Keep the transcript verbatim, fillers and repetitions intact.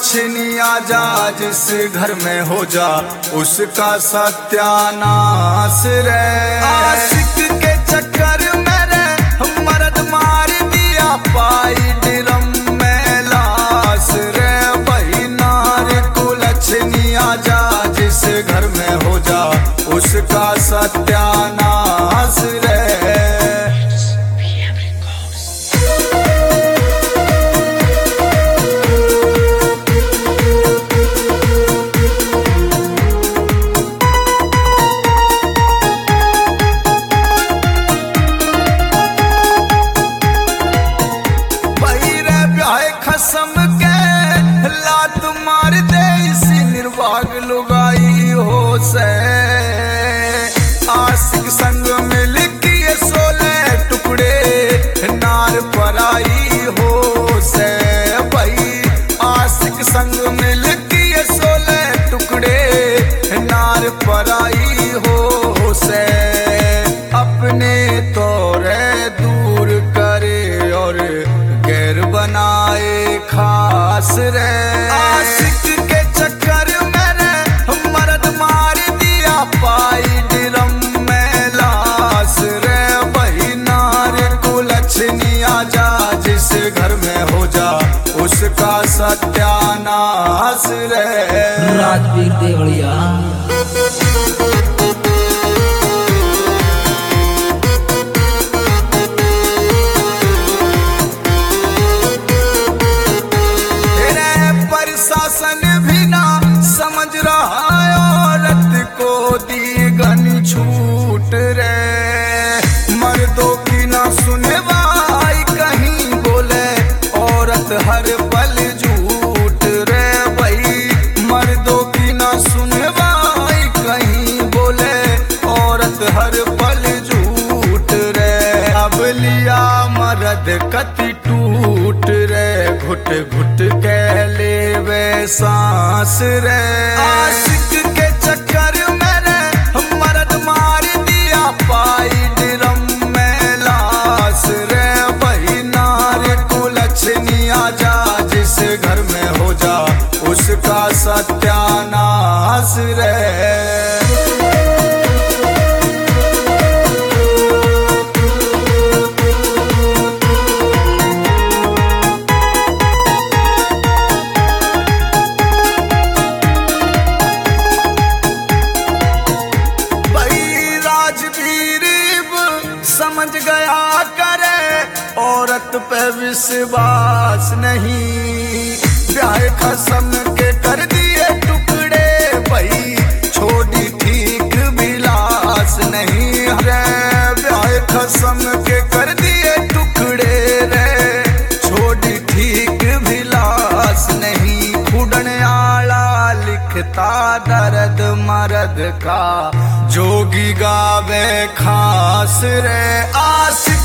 लक्ष्मी आजा, जिस घर में हो जा उसका सत्यानाश रे। आशिक के चक्कर में रे मर्द मार दिया, पाई ड्रम में लाश रे। वही नारी को लक्ष्मी आजा, जिस घर में हो जा उसका सत्यानाश रे। कसम के लात मार दे इसी निर्वाग लुगाई हो से। आशिक संग मिल किए सोले टुकड़े नार पराई हो से। भाई आशिक संग मिल किए सोले टुकड़े नार पराई हो से। अपने तोरे दूर करे और गैर बनाए खास रे। आशिक के चक्कर में रे मर्द मार दिया, पाई ड्रम में लाश रे। वही नारी को लक्ष्मी आजा, जिस घर में हो जा उसका सत्यानाश रे। राजवीर देवड़िया शासन भी ना समझ रहा है, औरत को दी घनी छूट रे। मर्दों की ना सुने भाई कहीं बोले, औरत हर पल झूठ रे। भाई मर्दों की ना सुने भाई कहीं बोले, औरत हर पल झूठ रे। अब लिया मर्द कति टूट रे, घुट घुट के ले वे सांस रे। आशिक के चक्कर में रे मर्द मार दिया, पाई ड्रम में लाश रे। वही नारी को लक्ष्मी आजा, जिस घर में हो जा उसका सत्यानाश रे। समझ गया करे औरत पे विश्वास नहीं, ब्याह कसम के कर दिए टुकड़े। भाई छोड़ी ठीक विलास नहीं रे, ब्याह कसम के कर दिए टुकड़े रे। छोड़ी ठीक विलास नहीं, खुडने आला लिखता दर्द मर्द का, जोगी गावे खास रे। आशिक